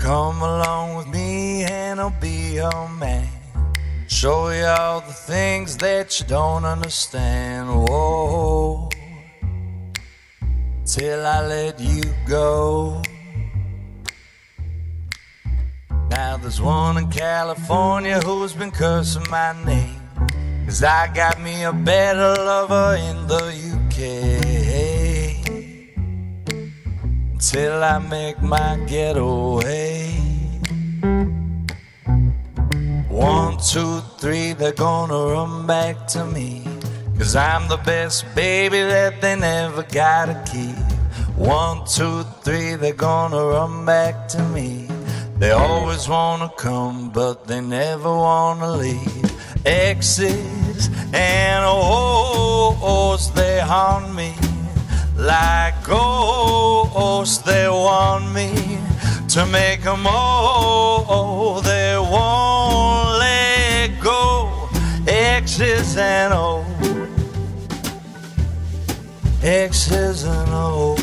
Come along with me and I'll be your man. Show you all the things that you don't understand. Whoa, till I let you go. Now there's one in California who's been cursing my name, 'cause I got me a better lover in the UK. Till I make my getaway. 1, 2, 3, they're gonna run back to me, 'cause I'm the best baby that they never gotta keep. 1, 2, 3, they're gonna run back to me. They always wanna come, but they never wanna leave. Exes and O's, they haunt me like ghosts. They want me to make them all. They won't let go. X's and O's, X's and O's.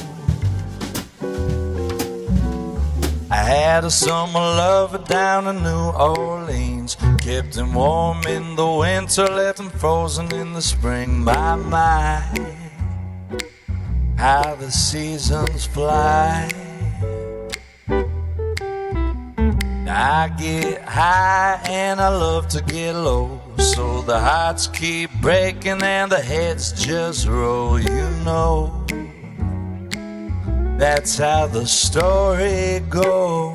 I had a summer lover down in New Orleans, kept him warm in the winter, left him frozen in the spring. My, how the seasons fly. I get high and I love to get low, so the hearts keep breaking and the heads just roll. You know, that's how the story goes.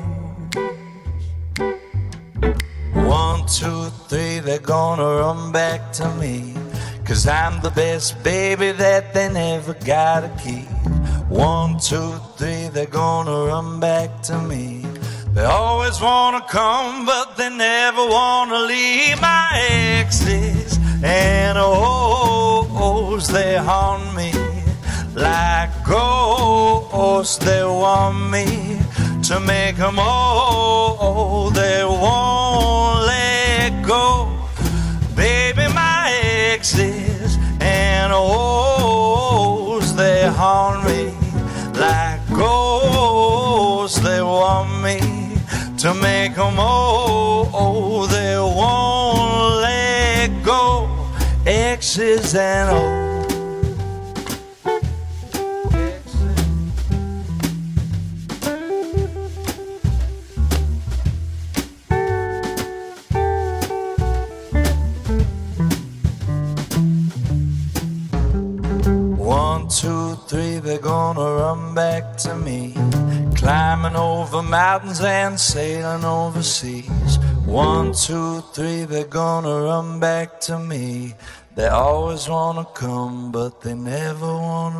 1, 2, 3, they're gonna run back to me, 'cause I'm the best baby that they never gotta keep. 1, 2, 3, they're gonna run back to me. They always wanna come, but they never wanna leave. My exes and O's, they haunt me like ghosts. They want me to make them all. They won't let go. Baby, my exes and O's, they haunt me like ghosts. They want me to make them all. They won't let go. X's and O's. 1, 2, 3, they're gonna run back to me, climbing over mountains and sailing overseas. 1, 2, 3, they're gonna run back to me. They always wanna come, but they never wanna